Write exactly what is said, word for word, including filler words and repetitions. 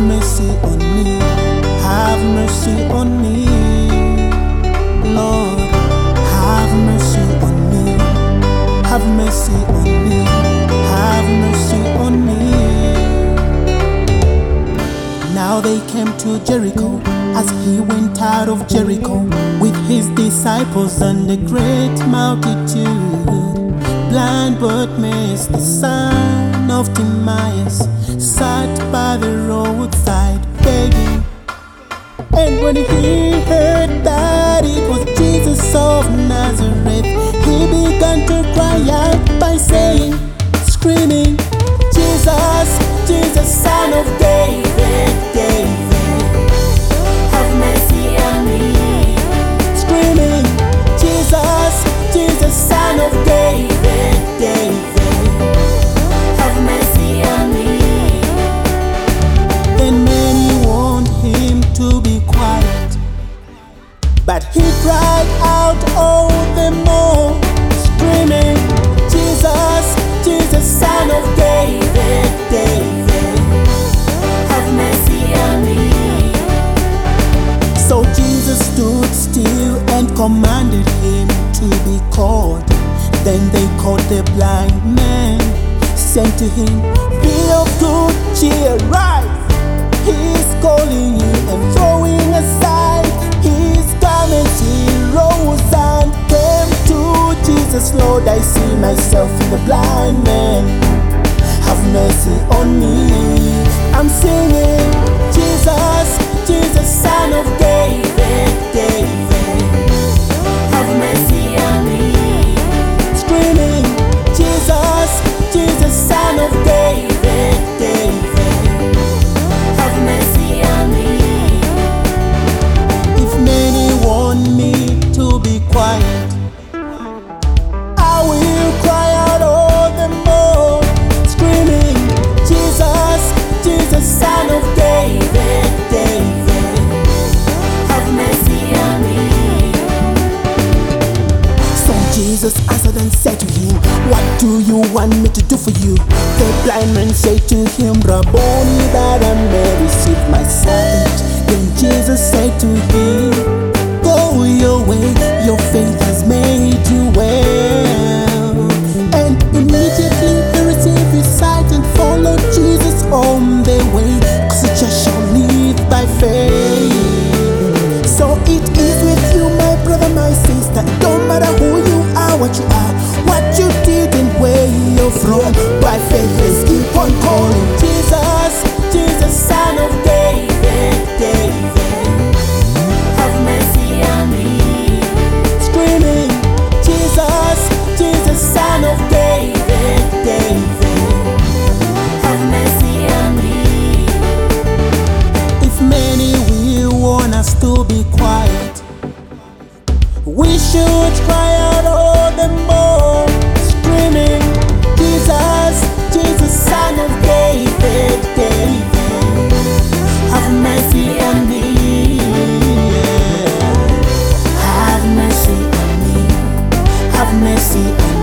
mercy on me, have mercy on me, Lord, have mercy on me, have mercy on me, have mercy on me. Now they came to Jericho, as he went out of Jericho with his disciples and a great multitude. Blind Bartimaeus, the son of Timaeus, sat by the roadside begging. And when he heard that it was Jesus of Nazareth, he began to cry out by saying, screaming, Jesus, Jesus, son of David, David, have mercy on me. Screaming, Jesus, Jesus, son of David, David, have mercy on me. Then many warned him to be quiet, but he cried out all the more, screaming, Jesus, Jesus, son of David, David, have mercy on me. So Jesus stood still and commanded him to be called. Then they called the blind man, saying to him, be of good cheer, rise, he is calling you. And throwing aside his garments, he rose and came to Jesus. Lord, I see myself in the blind man, have mercy on me. I'm singing, Jesus, Jesus, son of David, David, have mercy on me. Screaming, Jesus, Jesus, son of David, David, have mercy on me. If many want me to be quiet, I will cry out all the more, screaming, Jesus, Jesus, son of David, David, have mercy on me. So Jesus answered and said to him, what do you want me to do for you? The blind man said to him, Rabboni, that I may receive my sight. Then Jesus said to him, go your way, your faith has made you well. And immediately he received his sight and followed Jesus on the way, cause the just shall live by faith. So it is with you, my brother, my sister. It don't matter who you are, what you are, what you did and where you're from. By faith, let's keep on calling Jesus, Jesus, son of David, David, have mercy on me. Screaming, Jesus, Jesus, son of David, David, have mercy on me. If many will want us to be quiet, we should cry out all the more, screaming, Jesus, Jesus, son of David, David, have mercy on me. Yeah. Have mercy on me, have mercy on me.